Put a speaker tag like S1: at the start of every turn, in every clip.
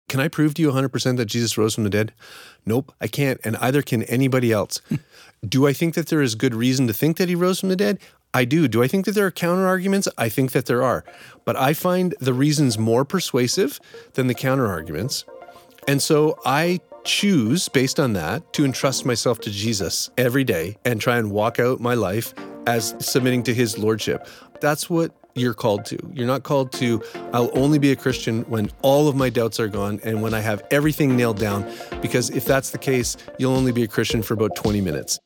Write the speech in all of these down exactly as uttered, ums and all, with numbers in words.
S1: Can I prove to you one hundred percent that Jesus rose from the dead? Nope, I can't, and either can anybody else. Do I think that there is good reason to think that he rose from the dead? I do. Do I think that there are counter-arguments? I think that there are. But I find the reasons more persuasive than the counter-arguments. And so I choose, based on that, to entrust myself to Jesus every day and try and walk out my life as submitting to his lordship. That's what you're called to. You're not called to, I'll only be a Christian when all of my doubts are gone and when I have everything nailed down, because if that's the case, you'll only be a Christian for about twenty minutes.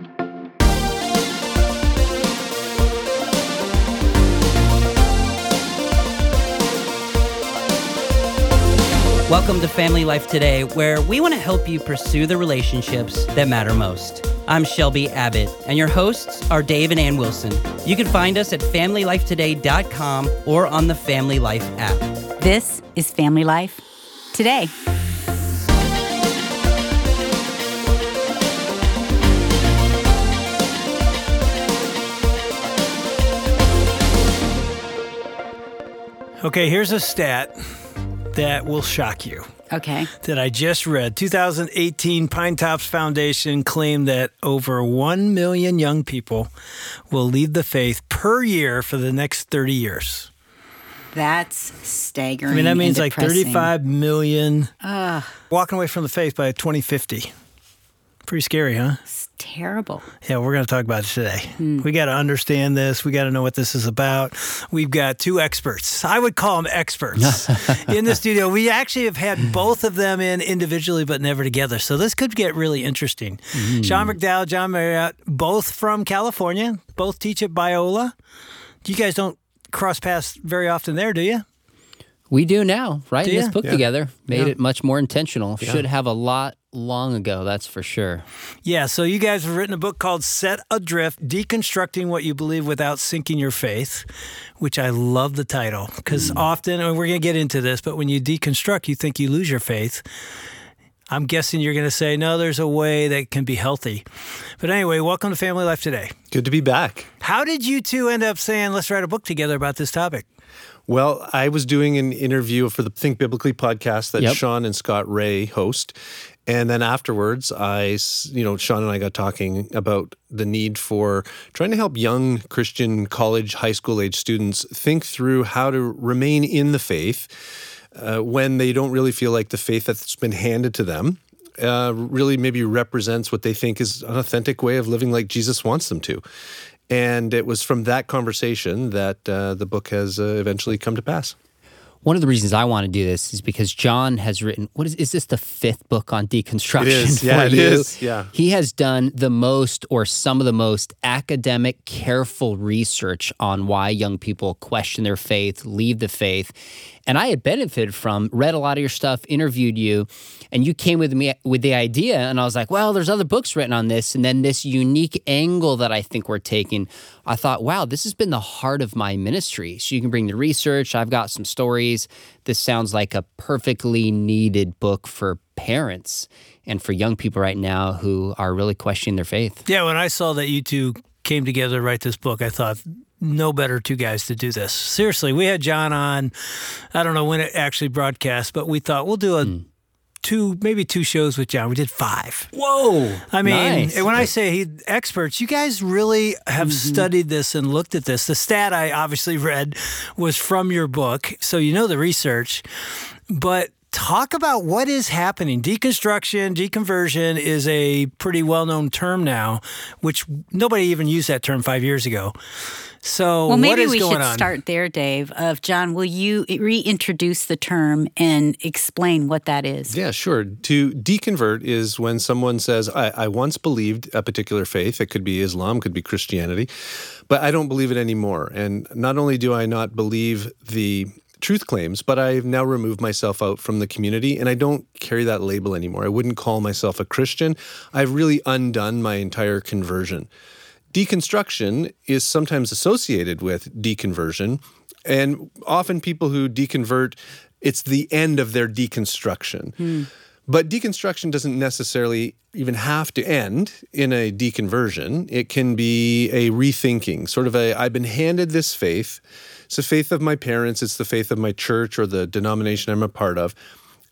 S2: Welcome to Family Life Today, where we want to help you pursue the relationships that matter most. I'm Shelby Abbott, and your hosts are Dave and Ann Wilson. You can find us at family life today dot com or on the Family Life app.
S3: This is Family Life Today.
S4: Okay, here's a stat that will shock you.
S3: Okay.
S4: That I just read. two thousand eighteen Pine Tops Foundation claimed that over one million young people will leave the faith per year for the next thirty years.
S3: That's staggering.
S4: I mean, that means like
S3: depressing.
S4: thirty-five million
S3: Ugh.
S4: walking away from the faith by twenty fifty. Pretty scary, huh?
S3: It's terrible.
S4: Yeah, we're going to talk about it today.
S3: Hmm.
S4: We got to understand this. We got to know what this is about. We've got two experts. I would call them experts in the studio. We actually have had both of them in individually, but never together. So this could get really interesting. Mm. Sean McDowell, John Marriott, both from California, both teach at Biola. You guys don't cross paths very often there, do you?
S5: We do now, right?
S4: Do
S5: This
S4: ya?
S5: book
S1: Yeah.
S5: together made
S1: Yeah.
S5: it much more intentional.
S1: Yeah.
S5: Should have a lot long ago, that's for sure.
S4: Yeah, so you guys have written a book called Set Adrift, Deconstructing What You Believe Without Sinking Your Faith, which I love the title, because often, and we're going to get into this, but when you deconstruct, you think you lose your faith. I'm guessing you're going to say, no, there's a way that can be healthy. But anyway, welcome to Family Life Today.
S1: Good to be back.
S4: How did you two end up saying, let's write a book together about this topic?
S1: Well, I was doing an interview for the Think Biblically podcast that
S5: Yep.
S1: Sean and Scott Ray host. And then afterwards, I, s- you know, Sean and I got talking about the need for trying to help young Christian college, high school age students think through how to remain in the faith uh, when they don't really feel like the faith that's been handed to them uh, really maybe represents what they think is an authentic way of living like Jesus wants them to. And it was from that conversation that uh, the book has uh, eventually come to pass.
S5: One of the reasons I want to do this is because John has written, what is, is this the fifth book on deconstruction?
S1: It is.
S5: for
S1: Yeah, it
S5: you?
S1: is. Yeah.
S5: He has done the most or some of the most academic, careful research on why young people question their faith, leave the faith. And I had benefited from, read a lot of your stuff, interviewed you, and you came with me with the idea, and I was like, well, there's other books written on this, and then this unique angle that I think we're taking, I thought, wow, this has been the heart of my ministry. So you can bring the research, I've got some stories. This sounds like a perfectly needed book for parents and for young people right now who are really questioning their faith.
S4: Yeah, when I saw that you two came together to write this book, I thought, no better two guys to do this. Seriously, we had John on, I don't know when it actually broadcast, but we thought we'll do a mm. two, maybe two shows with John. We did five.
S5: Whoa.
S4: I mean,
S5: nice.
S4: when I say he, experts, you guys really have mm-hmm. studied this and looked at this. The stat I obviously read was from your book, so you know the research, but talk about what is happening. Deconstruction, deconversion is a pretty well-known term now, which nobody even used that term five years ago. So
S3: well, maybe
S4: what is
S3: we
S4: going
S3: should
S4: on?
S3: start there, Dave. Of John, will you reintroduce the term and explain what that is?
S1: Yeah, sure. To deconvert is when someone says, I, I once believed a particular faith. It could be Islam, could be Christianity, but I don't believe it anymore. And not only do I not believe the truth claims, but I've now removed myself out from the community and I don't carry that label anymore. I wouldn't call myself a Christian. I've really undone my entire conversion. Deconstruction is sometimes associated with deconversion, and often people who deconvert, it's the end of their deconstruction. Hmm. But deconstruction doesn't necessarily even have to end in a deconversion. It can be a rethinking, sort of a, I've been handed this faith. It's the faith of my parents. It's the faith of my church or the denomination I'm a part of.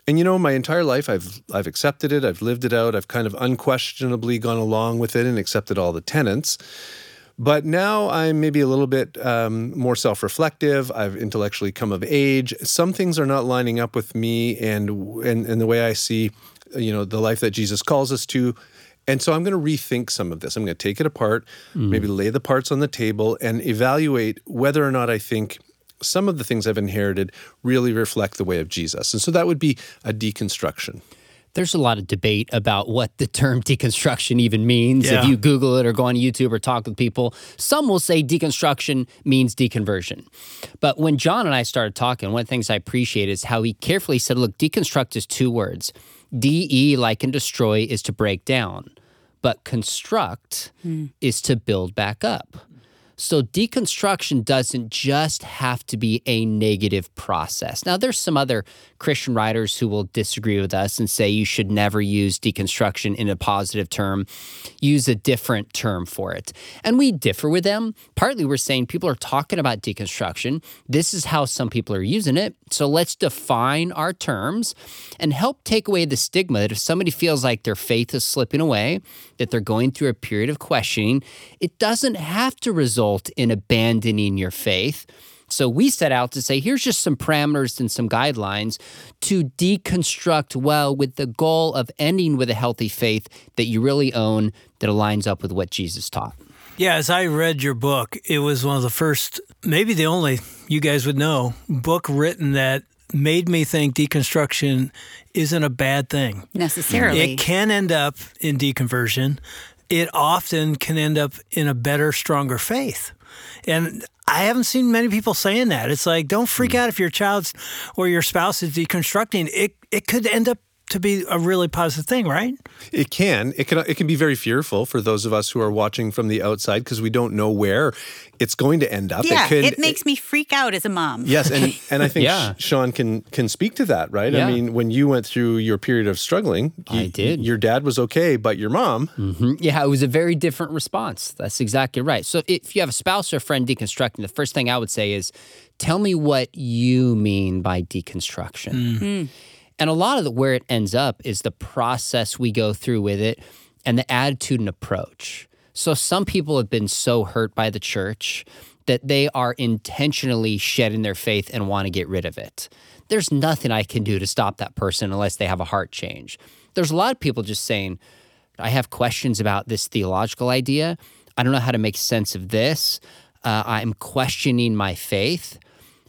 S1: And you know, my entire life, I've I've accepted it, I've lived it out, I've kind of unquestionably gone along with it and accepted all the tenets. But now I'm maybe a little bit um, more self-reflective. I've intellectually come of age. Some things are not lining up with me and, and and the way I see, you know, the life that Jesus calls us to. And so I'm going to rethink some of this. I'm going to take it apart, mm. maybe lay the parts on the table and evaluate whether or not I think some of the things I've inherited really reflect the way of Jesus. And so that would be a deconstruction.
S5: There's a lot of debate about what the term deconstruction even means.
S4: Yeah.
S5: If you Google it or go on YouTube or talk with people, some will say deconstruction means deconversion. But when John and I started talking, one of the things I appreciate is how he carefully said, look, deconstruct is two words. D E, like in destroy, is to break down. But construct mm. is to build back up. So deconstruction doesn't just have to be a negative process. Now, there's some other Christian writers who will disagree with us and say you should never use deconstruction in a positive term. Use a different term for it. And we differ with them. Partly we're saying people are talking about deconstruction. This is how some people are using it. So let's define our terms and help take away the stigma that if somebody feels like their faith is slipping away, that they're going through a period of questioning, it doesn't have to result in abandoning your faith. So we set out to say, here's just some parameters and some guidelines to deconstruct well with the goal of ending with a healthy faith that you really own that aligns up with what Jesus taught.
S4: Yeah, as I read your book, it was one of the first, maybe the only, you guys would know, book written that made me think deconstruction isn't a bad thing.
S3: Necessarily.
S4: It can end up in deconversion. It often can end up in a better, stronger faith. And I haven't seen many people saying that. It's like, don't freak out if your child's or your spouse is deconstructing. It it could end up to be a really positive thing, right?
S1: It can. It can It can be very fearful for those of us who are watching from the outside because we don't know where it's going to end up.
S3: Yeah,
S1: it, can,
S3: it makes it, me freak out as a mom.
S1: Yes, and, and I think
S5: yeah.
S1: Sean can can speak to that, right?
S5: Yeah.
S1: I mean, when you went through your period of struggling, you,
S5: I did.
S1: Your dad was okay, but your mom...
S5: Mm-hmm. Yeah, it was a very different response. That's exactly right. So if you have a spouse or a friend deconstructing, the first thing I would say is, tell me what you mean by deconstruction. Mm-hmm. And a lot of the, where it ends up is the process we go through with it and the attitude and approach. So some people have been so hurt by the church that they are intentionally shedding their faith and want to get rid of it. There's nothing I can do to stop that person unless they have a heart change. There's a lot of people just saying, I have questions about this theological idea. I don't know how to make sense of this. Uh, I'm questioning my faith.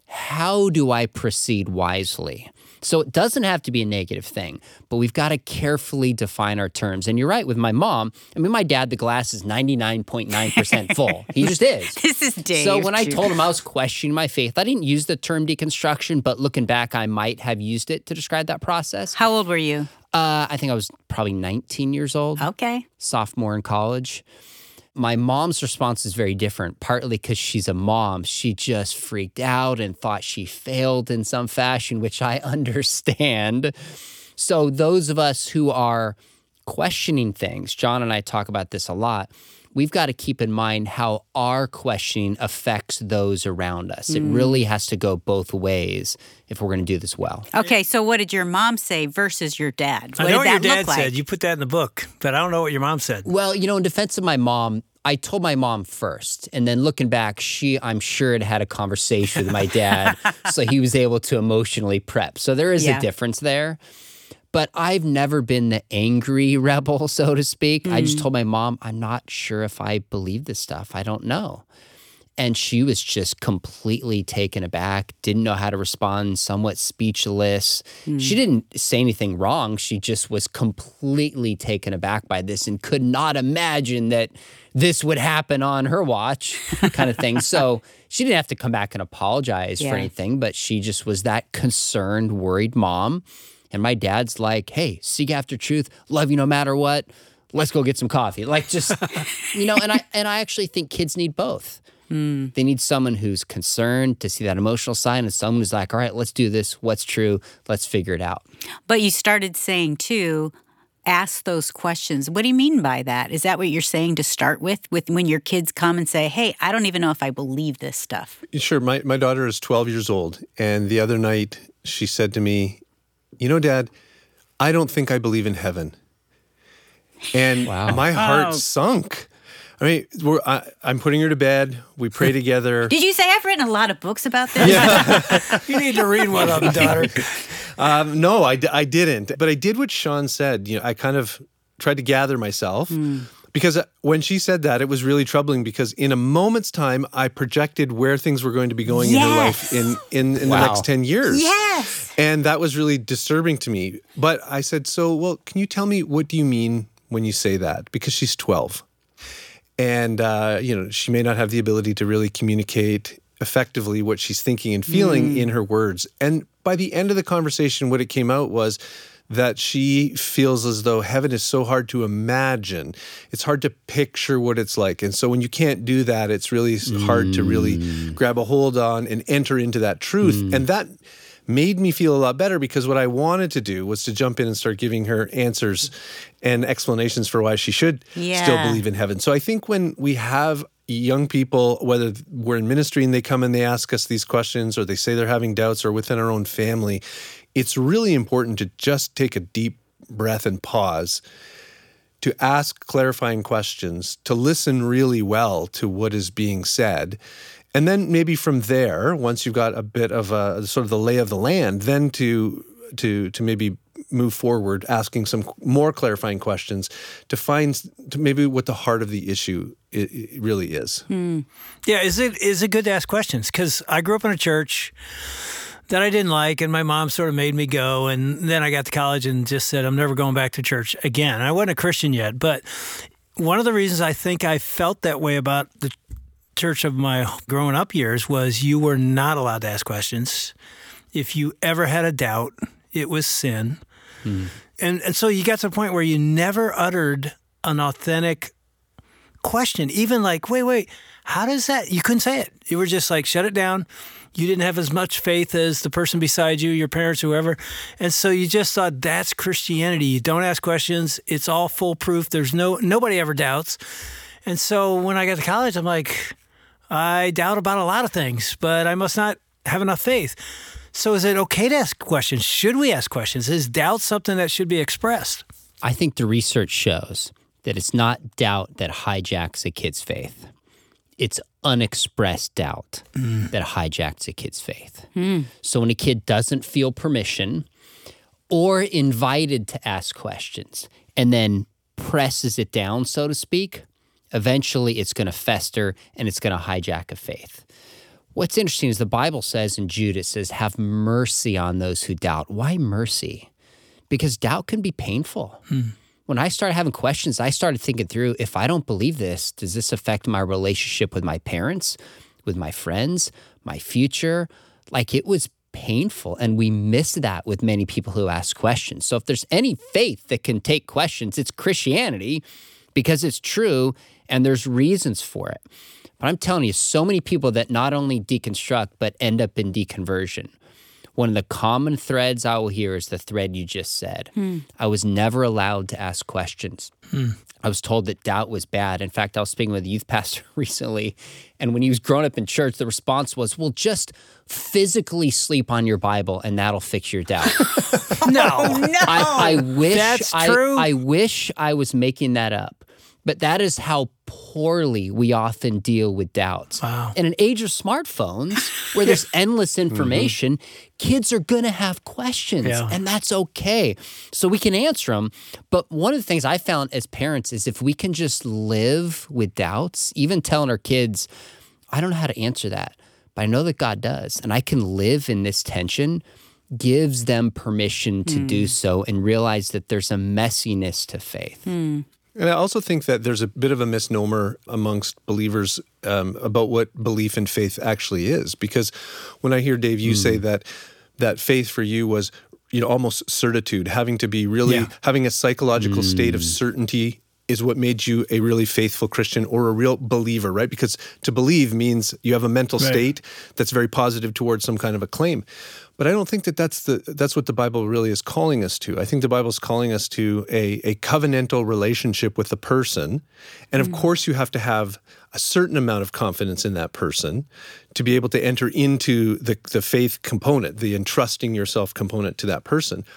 S5: How do I proceed wisely? So it doesn't have to be a negative thing, but we've got to carefully define our terms. And you're right, with my mom, I mean, my dad, the glass is ninety-nine point nine percent full. He just is.
S3: This is Dave.
S5: So when I
S3: too.
S5: told him I was questioning my faith, I didn't use the term deconstruction, but looking back, I might have used it to describe that process.
S3: How old were you?
S5: Uh, I think I was probably nineteen years old.
S3: Okay.
S5: Sophomore in college. My mom's response is very different, partly because she's a mom. She just freaked out and thought she failed in some fashion, which I understand. So those of us who are questioning things, John and I talk about this a lot, we've got to keep in mind how our questioning affects those around us. Mm. It really has to go both ways if we're going to do this well.
S3: Okay, so what did your mom say versus your dad? What
S4: I know
S3: did
S4: what
S3: that
S4: your dad
S3: look like?
S4: said. You put that in the book, but I don't know what your mom said.
S5: Well, you know, in defense of my mom, I told my mom first, and then looking back, she, I'm sure, had had a conversation with my dad, so he was able to emotionally prep. So there is yeah. a difference there. But I've never been the angry rebel, so to speak. Mm. I just told my mom, I'm not sure if I believe this stuff. I don't know. And she was just completely taken aback, didn't know how to respond, somewhat speechless. Mm. She didn't say anything wrong. She just was completely taken aback by this and could not imagine that this would happen on her watch kind of thing. So she didn't have to come back and apologize yeah. for anything, but she just was that concerned, worried mom. And my dad's like, hey, seek after truth, love you no matter what. Let's go get some coffee. Like just, you know, and I and I actually think kids need both. Mm. They need someone who's concerned to see that emotional side and someone who's like, all right, let's do this. What's true? Let's figure it out.
S3: But you started saying, too, ask those questions. What do you mean by that? Is that what you're saying to start with, with when your kids come and say, hey, I don't even know if I believe this stuff?
S1: Sure. My, my daughter is twelve years old. And the other night she said to me, you know, Dad, I don't think I believe in heaven. And
S5: Wow.
S1: my heart
S3: Oh.
S1: sunk. I mean, we're, I, I'm putting her to bed. We pray together.
S3: Did you say I've written a lot of books about this?
S4: You need to read one of them, daughter.
S1: Um, no, I, d- I didn't. But I did what Sean said. You know, I kind of tried to gather myself. Because when she said that, it was really troubling because in a moment's time, I projected where things were going to be going in her life in, in, in
S5: Wow.
S1: the next ten years.
S3: Yes.
S1: And that was really disturbing to me. But I said, so, well, can you tell me, what do you mean when you say that? Because she's twelve. And, uh, you know, she may not have the ability to really communicate effectively what she's thinking and feeling
S3: Mm.
S1: in her words. And by the end of the conversation, what it came out was that she feels as though heaven is so hard to imagine. It's hard to picture what it's like. And so when you can't do that, it's really hard to really grab a hold on and enter into that truth. And that made me feel a lot better because what I wanted to do was to jump in and start giving her answers and explanations for why she should
S3: Yeah.
S1: still believe in heaven. So I think when we have young people, whether we're in ministry and they come and they ask us these questions or they say they're having doubts or within our own family, it's really important to just take a deep breath and pause, to ask clarifying questions, to listen really well to what is being said. And then maybe from there, once you've got a bit of a sort of the lay of the land, then to to to maybe move forward, asking some more clarifying questions to find to maybe what the heart of the issue it, it really is.
S4: Yeah, is it is it good to ask questions? Because I grew up in a church that I didn't like, and my mom sort of made me go. And then I got to college and just said, I'm never going back to church again. I wasn't a Christian yet, but one of the reasons I think I felt that way about the church of my growing up years was you were not allowed to ask questions. If you ever had a doubt, it was sin. And and so you got to the point where you never uttered an authentic question, even like, wait, wait, how does that? You couldn't say it. You were just like, shut it down. You didn't have as much faith as the person beside you, your parents, whoever. And so you just thought that's Christianity. You don't ask questions. It's all foolproof. There's no, nobody ever doubts. And so when I got to college, I'm like, I doubt about a lot of things, but I must not have enough faith. So is it okay to ask questions? Should we ask questions? Is doubt something that should be expressed?
S5: I think the research shows that it's not doubt that hijacks a kid's faith. It's unexpressed doubt mm. that hijacks a kid's faith. Mm. So when a kid doesn't feel permission or invited to ask questions and then presses it down, so to speak, eventually it's going to fester and it's going to hijack a faith. What's interesting is the Bible says in Jude, it says, have mercy on those who doubt. Why mercy? Because doubt can be painful. Hmm. When I started having questions, I started thinking through, if I don't believe this, does this affect my relationship with my parents, with my friends, my future? Like, it was painful, and we miss that with many people who ask questions. So if there's any faith that can take questions, it's Christianity, because it's true and there's reasons for it. But I'm telling you, so many people that not only deconstruct, but end up in deconversion. One of the common threads I will hear is the thread you just said. Hmm. I was never allowed to ask questions. Hmm. I was told that doubt was bad. In fact, I was speaking with a youth pastor recently, and when he was growing up in church, the response was, well, just physically sleep on your Bible, and that'll fix your doubt.
S4: No.
S3: no.
S5: I, I wish
S4: That's
S5: I,
S4: true.
S5: I wish I was making that up. But that is how poorly we often deal with doubts.
S4: Wow.
S5: In an age of smartphones, where there's endless information, mm-hmm. kids are going to have questions,
S4: yeah.
S5: and that's okay. So we can answer them. But one of the things I found as parents is if we can just live with doubts, even telling our kids, I don't know how to answer that, but I know that God does, and I can live in this tension, gives them permission to mm. do so and realize that there's a messiness to faith.
S3: Mm.
S1: And I also think that there's a bit of a misnomer amongst believers um, about what belief and faith actually is. Because when I hear, Dave, you mm. say that that faith for you was, you know, almost certitude, having to be really, yeah. having a psychological mm. state of certainty is what made you a really faithful Christian or a real believer, right? Because to believe means you have a mental
S4: right.
S1: state that's very positive towards some kind of a claim. But I don't think that that's the that's what the Bible really is calling us to. I think the Bible is calling us to a, a covenantal relationship with the person. And of mm. course, you have to have a certain amount of confidence in that person to be able to enter into the, the faith component, the entrusting yourself component to that person.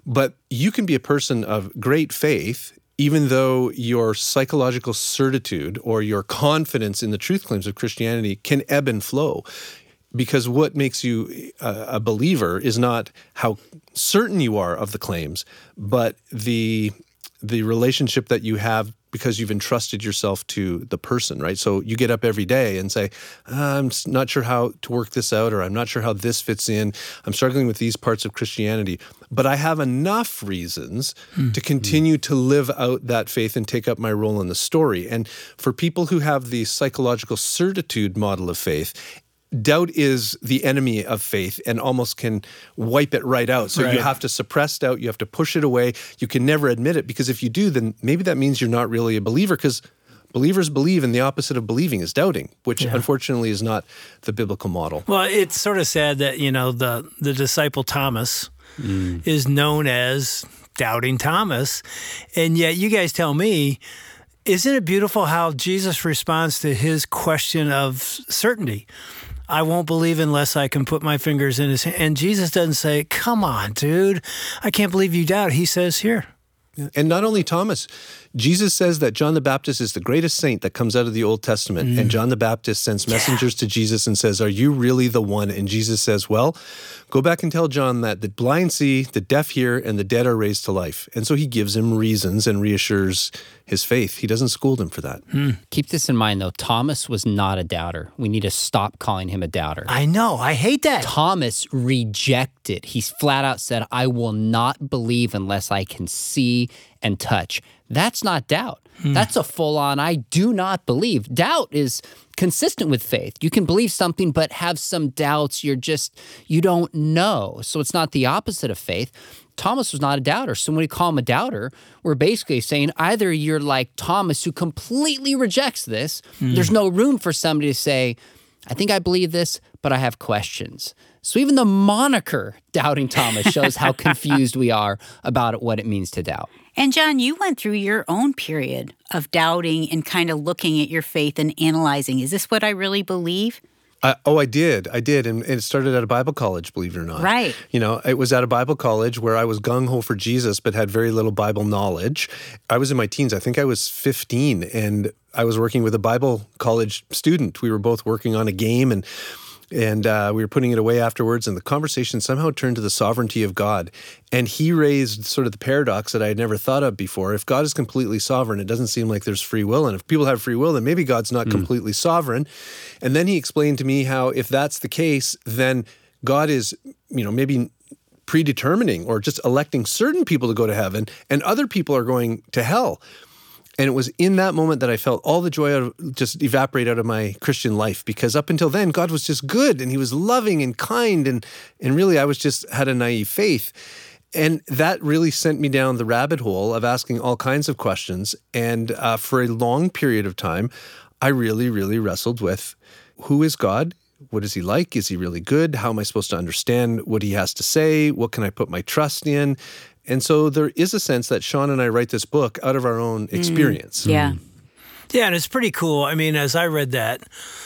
S1: But you can be a person of great faith even though your psychological certitude or your confidence in the truth claims of Christianity can ebb and flow. Because what makes you a, a believer is not how certain you are of the claims, but the the relationship that you have because you've entrusted yourself to the person, right? So you get up every day and say, I'm not sure how to work this out, or I'm not sure how this fits in. I'm struggling with these parts of Christianity, but I have enough reasons mm-hmm. to continue to live out that faith and take up my role in the story. And for people who have the psychological certitude model of faith, doubt is the enemy of faith and almost can wipe it right out. So right. you have to suppress doubt. You have to push it away. You can never admit it, because if you do, then maybe that means you're not really a believer, because believers believe, and the opposite of believing is doubting, which yeah. unfortunately is not the biblical model.
S4: Well, it's sort of sad that, you know, the, the disciple Thomas mm. is known as Doubting Thomas. And yet you guys tell me, isn't it beautiful how Jesus responds to his question of certainty? I won't believe unless I can put my fingers in his hand. And Jesus doesn't say, come on, dude, I can't believe you doubt. He says, here.
S1: And not only Thomas, Jesus says that John the Baptist is the greatest saint that comes out of the Old Testament. Mm. And John the Baptist sends messengers yeah. to Jesus and says, are you really the one? And Jesus says, well, go back and tell John that the blind see, the deaf hear, and the dead are raised to life. And so he gives him reasons and reassures his faith. He doesn't scold him for that.
S5: Mm. Keep this in mind, though. Thomas was not a doubter. We need to stop calling him a doubter.
S4: I know. I hate that.
S5: Thomas rejected. He flat out said, I will not believe unless I can see and touch. That's not doubt. Hmm. That's a full-on, I do not believe. Doubt is consistent with faith. You can believe something, but have some doubts. You're just, you don't know. So it's not the opposite of faith. Thomas was not a doubter. So when we call him a doubter, we're basically saying either you're like Thomas, who completely rejects this. Hmm. There's no room for somebody to say, I think I believe this, but I have questions. So even the moniker Doubting Thomas shows how confused we are about it, what it means to doubt.
S3: And John, you went through your own period of doubting and kind of looking at your faith and analyzing, is this what I really believe?
S1: Uh, oh, I did. I did. And it started at a Bible college, believe it or not.
S3: Right.
S1: You know, it was at a Bible college where I was gung-ho for Jesus, but had very little Bible knowledge. I was in my teens. I think I was fifteen, and I was working with a Bible college student. We were both working on a game, and And uh, we were putting it away afterwards, and the conversation somehow turned to the sovereignty of God. And he raised sort of the paradox that I had never thought of before. If God is completely sovereign, it doesn't seem like there's free will. And if people have free will, then maybe God's not mm. completely sovereign. And then he explained to me how if that's the case, then God is, you know, maybe predetermining or just electing certain people to go to heaven, and other people are going to hell. And it was in that moment that I felt all the joy out of, just evaporate out of my Christian life, because up until then, God was just good, and he was loving and kind, and and really I was just had a naive faith. And that really sent me down the rabbit hole of asking all kinds of questions. And uh, for a long period of time, I really, really wrestled with, who is God? What is he like? Is he really good? How am I supposed to understand what he has to say? What can I put my trust in? And so there is a sense that Sean and I write this book out of our own experience.
S3: Mm, yeah.
S4: Yeah, and it's pretty cool. I mean, as I read that,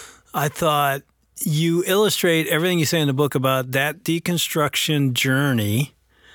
S4: I thought you illustrate everything you say in the book about that deconstruction journey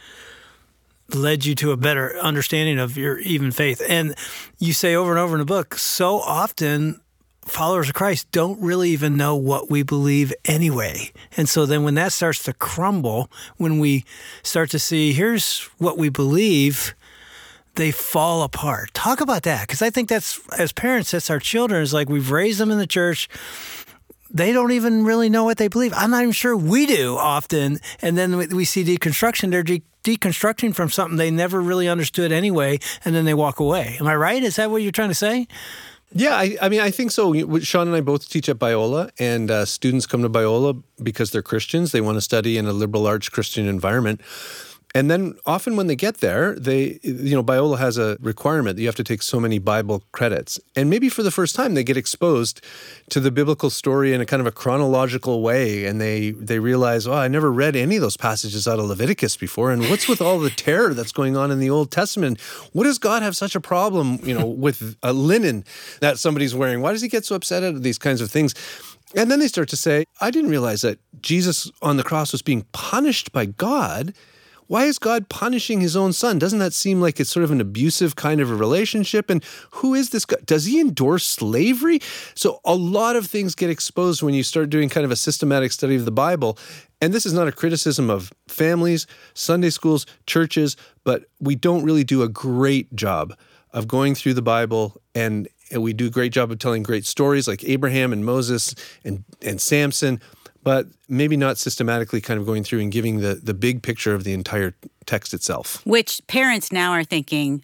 S4: led you to a better understanding of your even faith. And you say over and over in the book, so often followers of Christ don't really even know what we believe anyway. And so then when that starts to crumble, when we start to see, here's what we believe, they fall apart. Talk about that, because I think that's, as parents, that's our children. It's like we've raised them in the church. They don't even really know what they believe. I'm not even sure we do often. And then we see deconstruction. They're de- deconstructing from something they never really understood anyway, and then they walk away. Am I right? Is that what you're trying to say?
S1: Yeah, I, I mean, I think so. Sean and I both teach at Biola, and uh, students come to Biola because they're Christians. They want to study in a liberal arts Christian environment. And then often when they get there, they, you know, Biola has a requirement that you have to take so many Bible credits. And maybe for the first time, they get exposed to the biblical story in a kind of a chronological way. And they, they realize, oh, I never read any of those passages out of Leviticus before. And what's with all the terror that's going on in the Old Testament? What does God have such a problem, you know, with a linen that somebody's wearing? Why does he get so upset at these kinds of things? And then they start to say, I didn't realize that Jesus on the cross was being punished by God. why is God punishing his own son? Doesn't that seem like it's sort of an abusive kind of a relationship? And who is this guy? Does he endorse slavery? So a lot of things get exposed when you start doing kind of a systematic study of the Bible. And this is not a criticism of families, Sunday schools, churches, but we don't really do a great job of going through the Bible, and, and we do a great job of telling great stories like Abraham and Moses and, and Samson, but maybe not systematically kind of going through and giving the, the big picture of the entire text itself.
S3: Which parents now are thinking,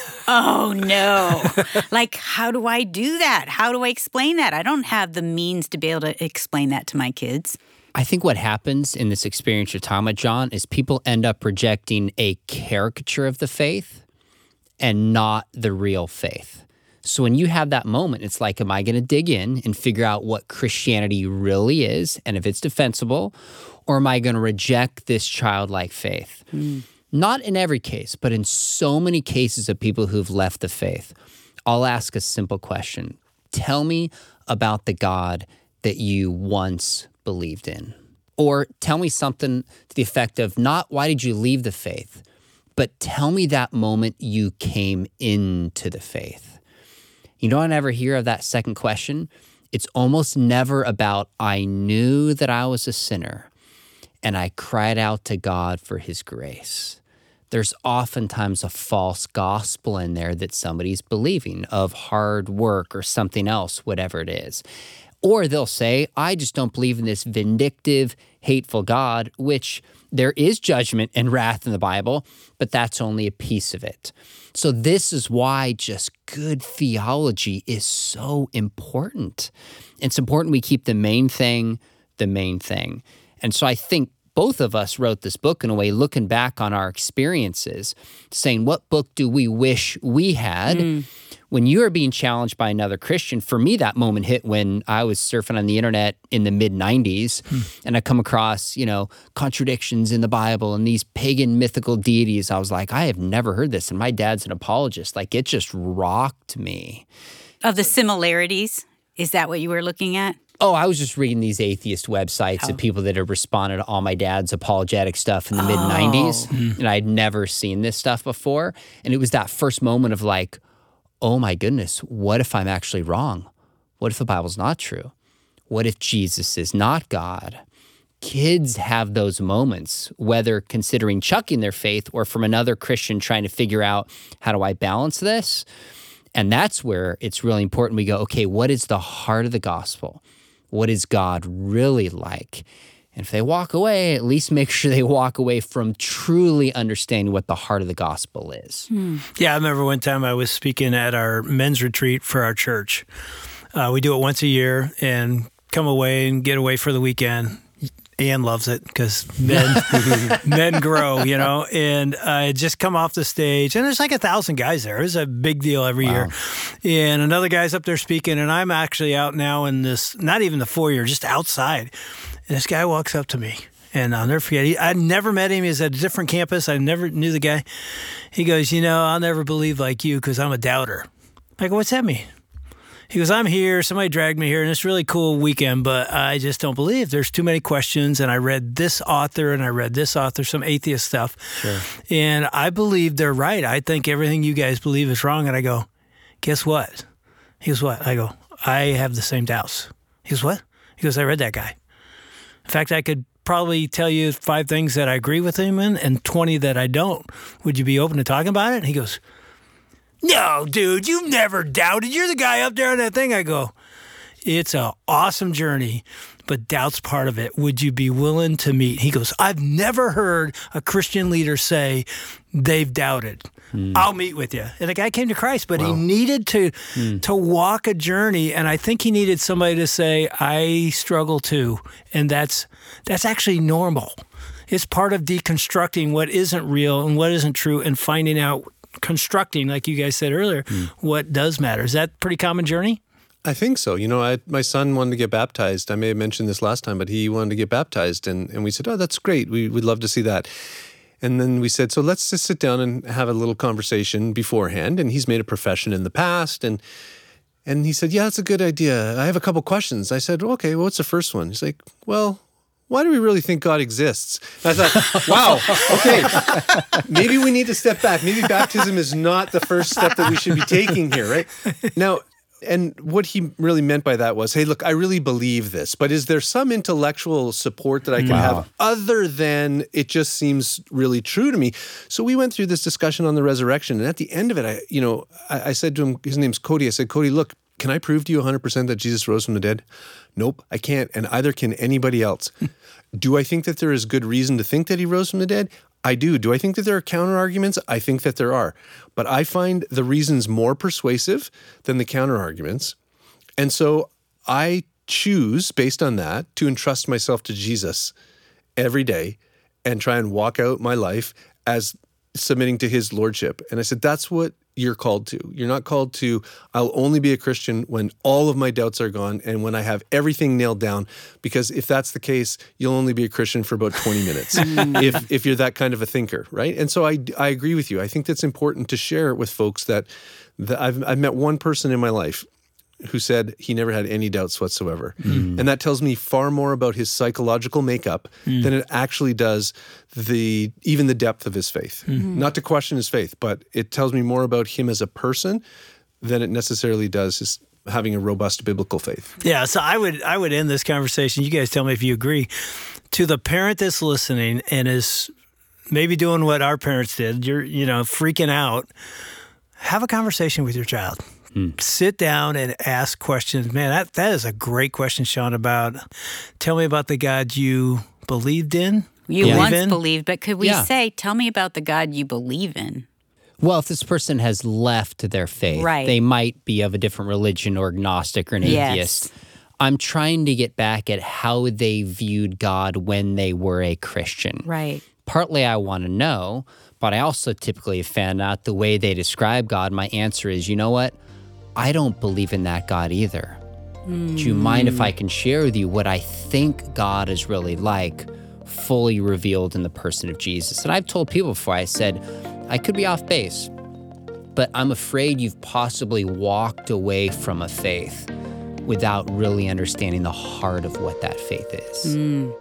S3: oh no, like how do I do that? How do I explain that? I don't have the means to be able to explain that to my kids.
S5: I think what happens in this experience you're talking about, John, is people end up projecting a caricature of the faith and not the real faith. So when you have that moment, it's like, am I going to dig in and figure out what Christianity really is and if it's defensible, or am I going to reject this childlike faith? Mm. Not in every case, but in so many cases of people who've left the faith, I'll ask a simple question. Tell me about the God that you once believed in. Or tell me something to the effect of not why did you leave the faith, but tell me that moment you came into the faith. You don't ever hear of that second question? It's almost never about, I knew that I was a sinner and I cried out to God for his grace. There's oftentimes a false gospel in there that somebody's believing of hard work or something else, whatever it is. Or they'll say, I just don't believe in this vindictive, hateful God, which there is judgment and wrath in the Bible, but that's only a piece of it. So this is why just good theology is so important. It's important we keep the main thing the main thing. And so I think both of us wrote this book in a way, looking back on our experiences, saying, what book do we wish we had? Mm. When you are being challenged by another Christian, for me, that moment hit when I was surfing on the internet in the mid nineties, hmm. and I come across, you know, contradictions in the Bible and these pagan mythical deities. I was like, I have never heard this, and my dad's an apologist. Like, it just rocked me.
S3: Of the similarities, is that what you were looking at?
S5: Oh, I was just reading these atheist websites oh. of people that have responded to all my dad's apologetic stuff in the oh. mid nineties, hmm. and I had never seen this stuff before. And it was that first moment of like, oh my goodness, what if I'm actually wrong? What if the Bible's not true? What if Jesus is not God? Kids have those moments, whether considering chucking their faith or from another Christian trying to figure out, how do I balance this? And that's where it's really important we go, okay, what is the heart of the gospel? What is God really like? And if they walk away, at least make sure they walk away from truly understanding what the heart of the gospel is.
S4: Hmm. Yeah, I remember one time I was speaking at our men's retreat for our church. Uh, we do it once a year and come away and get away for the weekend. Ann loves it because men men grow, you know. And I just come off the stage, and there's like a thousand guys there. It's a big deal every wow. year. And another guy's up there speaking, and I'm actually out now in this, not even the foyer, just outside. And this guy walks up to me, and I'll never forget. He, I'd never met him. He was at a different campus. I never knew the guy. He goes, you know, I'll never believe like you because I'm a doubter. I go, what's that mean? He goes, I'm here. Somebody dragged me here, and it's a really cool weekend, but I just don't believe. There's too many questions, and I read this author, and I read this author, some atheist stuff, sure. and I believe they're right. I think everything you guys believe is wrong, and I go, guess what? He goes, what? I go, I have the same doubts. He goes, what? He goes, I read that guy. In fact, I could probably tell you five things that I agree with him in and twenty that I don't. Would you be open to talking about it? And he goes, no, dude, you've never doubted. You're the guy up there on that thing. I go, it's an awesome journey, but doubt's part of it. Would you be willing to meet? He goes, I've never heard a Christian leader say they've doubted. Mm. I'll meet with you. And the guy came to Christ, but wow. he needed to mm. to walk a journey, and I think he needed somebody to say, I struggle too, and that's that's actually normal. It's part of deconstructing what isn't real and what isn't true and finding out, constructing, like you guys said earlier, mm. what does matter. Is that a pretty common journey?
S1: I think so. You know, I, my son wanted to get baptized. I may have mentioned this last time, but he wanted to get baptized. And, and we said, oh, that's great. We, we'd love to see that. And then we said, so let's just sit down and have a little conversation beforehand. And he's made a profession in the past. And and he said, yeah, that's a good idea. I have a couple questions. I said, okay, well, what's the first one? He's like, well, why do we really think God exists? And I thought, wow, okay, maybe we need to step back. Maybe baptism is not the first step that we should be taking here, right? Now, and what he really meant by that was, hey, look, I really believe this, but is there some intellectual support that I can wow. have other than it just seems really true to me? So we went through this discussion on the resurrection, and at the end of it, I, you know, I, I said to him, his name's Cody, I said, Cody, look, can I prove to you one hundred percent that Jesus rose from the dead? Nope, I can't, and either can anybody else. Do I think that there is good reason to think that he rose from the dead? I do. Do I think that there are counter arguments? I think that there are. But I find the reasons more persuasive than the counter arguments. And so I choose, based on that, to entrust myself to Jesus every day and try and walk out my life as submitting to his lordship. And I said, that's what you're called to. You're not called to, I'll only be a Christian when all of my doubts are gone and when I have everything nailed down, because if that's the case, you'll only be a Christian for about twenty minutes if if you're that kind of a thinker, right? And so I, I agree with you. I think that's important to share with folks that, that I've, I've met one person in my life who said he never had any doubts whatsoever. Mm. And that tells me far more about his psychological makeup mm. than it actually does the even the depth of his faith. Mm-hmm. Not to question his faith, but it tells me more about him as a person than it necessarily does his having a robust biblical faith.
S4: Yeah, so I would I would end this conversation. You guys tell me if you agree. To the parent that's listening and is maybe doing what our parents did, you're you know freaking out, have a conversation with your child. Mm. Sit down and ask questions. Man, that, that is a great question, Sean, about tell me about the God you believed in.
S3: You
S4: yeah.
S3: once
S4: in.
S3: believed, but could we
S5: yeah.
S3: say, tell me about the God you believe in?
S5: Well, if this person has left their faith,
S3: right.
S5: they might be of a different religion or agnostic or an
S3: yes.
S5: atheist. I'm trying to get back at how they viewed God when they were a Christian.
S3: Right.
S5: Partly I want to know, but I also typically have found out the way they describe God, my answer is, you know what? I don't believe in that God either. Mm. Do you mind if I can share with you what I think God is really like, fully revealed in the person of Jesus? And I've told people before, I said, I could be off base, but I'm afraid you've possibly walked away from a faith without really understanding the heart of what that faith is.
S3: Mm.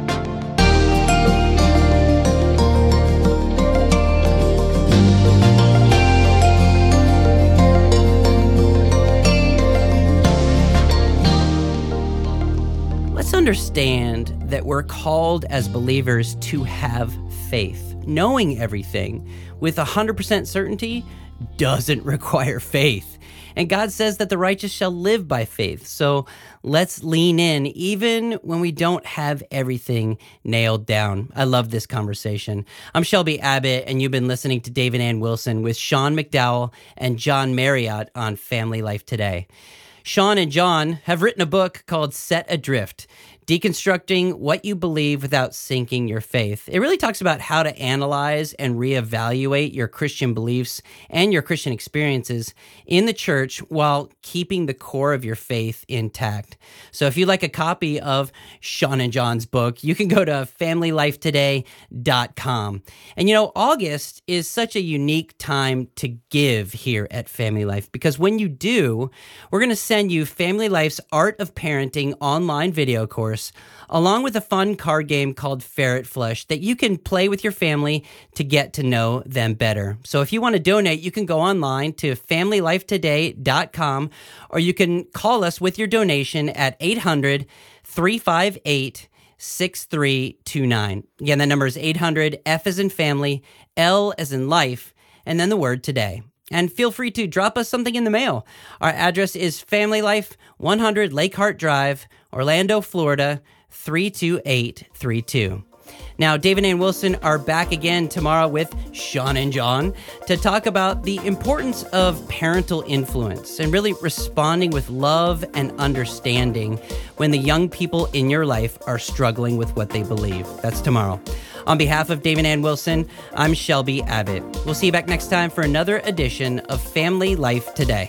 S2: Let's understand that we're called as believers to have faith. Knowing everything with one hundred percent certainty doesn't require faith. And God says that the righteous shall live by faith. So let's lean in even when we don't have everything nailed down. I love this conversation. I'm Shelby Abbott, and you've been listening to Dave and Ann Wilson with Sean McDowell and John Marriott on Family Life Today. Sean and John have written a book called Set Adrift, Deconstructing What You Believe Without Sinking Your Faith. It really talks about how to analyze and reevaluate your Christian beliefs and your Christian experiences in the church while keeping the core of your faith intact. So if you'd like a copy of Sean and John's book, you can go to family life today dot com. And you know, August is such a unique time to give here at Family Life, because when you do, we're going to send you Family Life's Art of Parenting online video course, along with a fun card game called Ferret Flush that you can play with your family to get to know them better. So if you want to donate, you can go online to family life today dot com, or you can call us with your donation at eight hundred, three five eight, six three two nine. Again, that number is eight hundred, F as in family, L as in life, and then the word today. And feel free to drop us something in the mail. Our address is Family Life, one hundred Lake Hart Drive, Orlando, Florida, three two eight three two. Now, Dave and Ann Wilson are back again tomorrow with Sean and John to talk about the importance of parental influence and really responding with love and understanding when the young people in your life are struggling with what they believe. That's tomorrow. On behalf of Dave and Ann Wilson, I'm Shelby Abbott. We'll see you back next time for another edition of Family Life Today.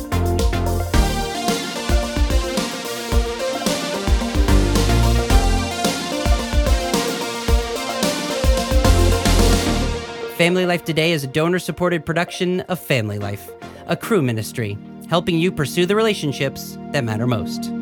S2: Family Life Today is a donor-supported production of Family Life, a Cru ministry, helping you pursue the relationships that matter most.